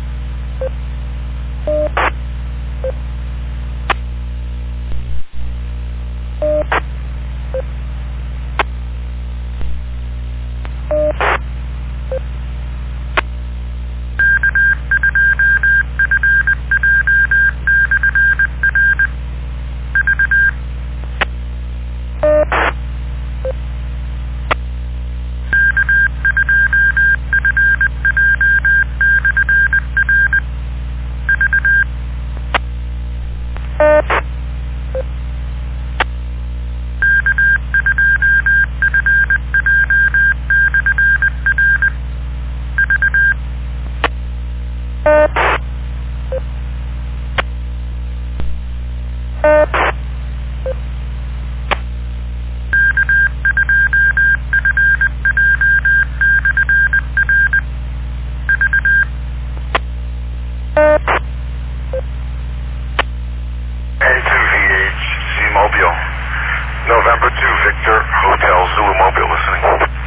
November two, Victor, Hotel Zulu Mobile listening.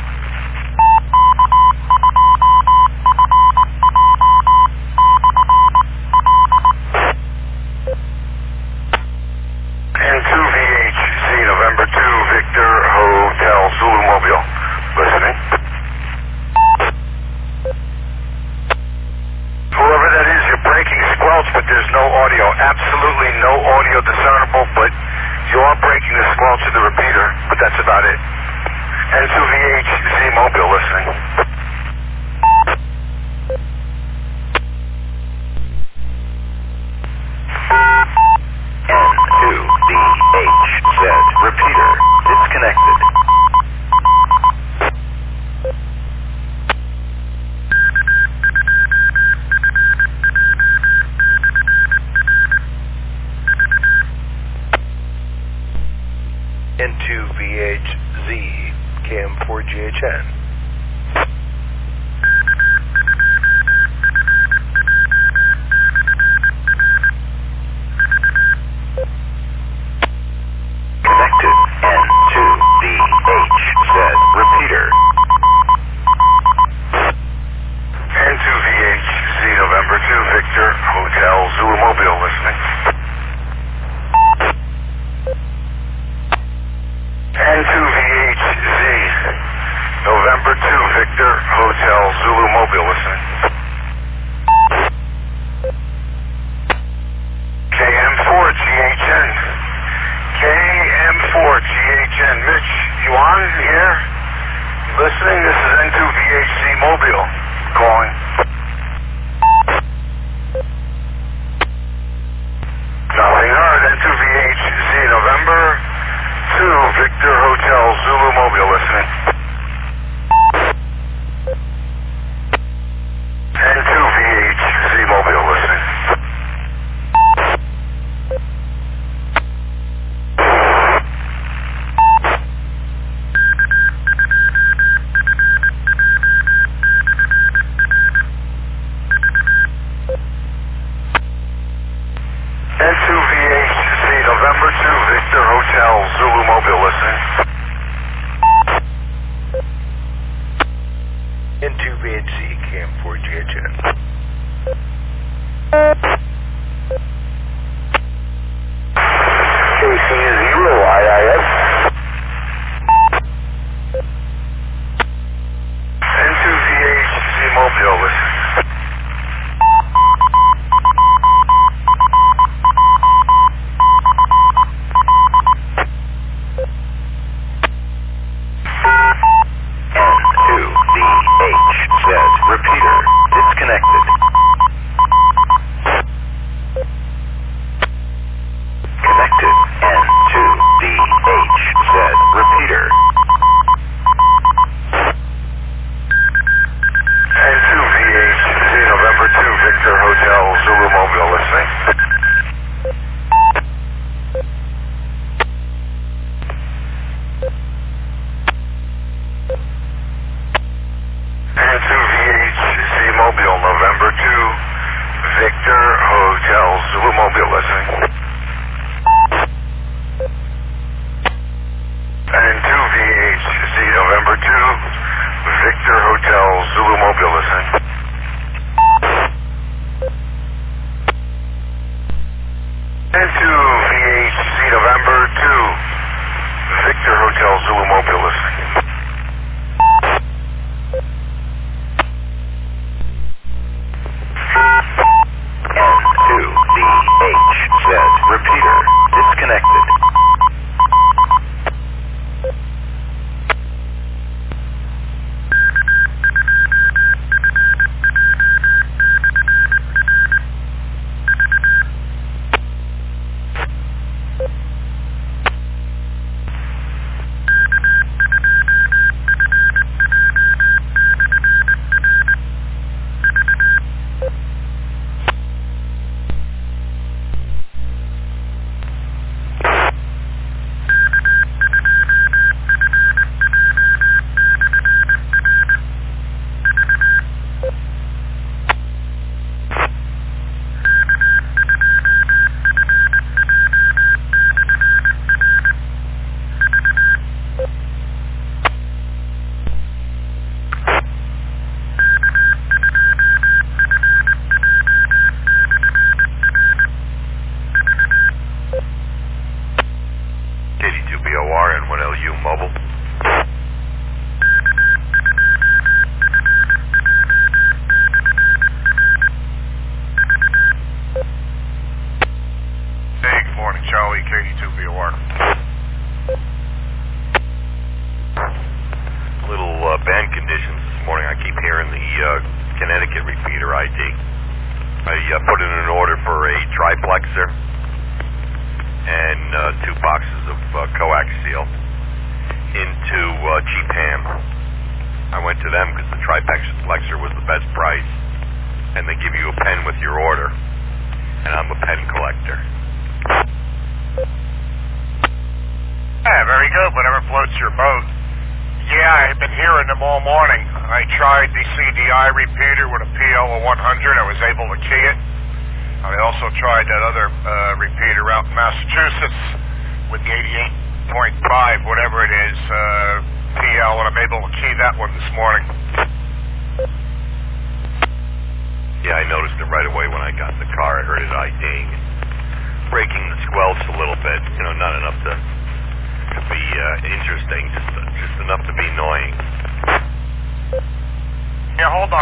And two V H Z, November two, Victor, Hotel Zulu Mobile listening. Whoever that is, you're breaking squelch, but there's no audio. Absolutely no audio discernible, but you are breaking the squelch of the repeater, but that's about it. N two V H Z Mobile listening. N two V H Z repeater disconnected. N two V H Z, Cam four G H N. Connected. N two V H Z repeater. N two V H Z, November two, Victor, Hotel Zulu Mobile listening. N two V H Z, November Mobile listening. K M four G H N. K M four G H N. Mitch, you on here? Listening? This is N two V H C Mobile calling. Nothing heard. N two V H C November two Victor Hotel Zulu Mobile listening. N two V H C Mobile listening. N two V H C November two Victor Hotel Zulu Mobile listening. N two V H C K M four G H N. K C zero I I S. N two V H C Mobile listening. N two V H says repeater disconnected. Connected. N two V H said repeater. N two V H C November two Victor Hotel Zulu Mobile listening. N two V H C Mobile November two Victor Hotel Zulu Mobile listening. N two V H C November two Victor Hotel Zulu Mobile listening. N two V H C November two Victor Hotel Zulu Mobile listening. N two V H says repeater disconnected. K D two B O R and one L U Mobile. Hey, good morning, Charlie, K D two B O R. Little uh, band conditions this morning. I keep hearing the uh, Connecticut repeater I D. I uh, put in an order for a triplexer and uh, two boxes of uh, coaxial into uh, Cheap Ham. I went to them because the triplexer was the best price, and they give you a pen with your order, and I'm a pen collector. Yeah, very good. Whatever floats your boat. Yeah, I've been hearing them all morning. I tried the C D I repeater with a P L of one hundred. I was able to key it. I also tried that other uh, repeater out in Massachusetts with the eighty-eight point five, whatever it is, uh, P L, and I'm able to key that one this morning. Yeah, I noticed it right away when I got in the car. I heard it IDing, breaking the squelch a little bit. You know, not enough to to be uh, interesting, just just enough to be annoying. Yeah, hold on.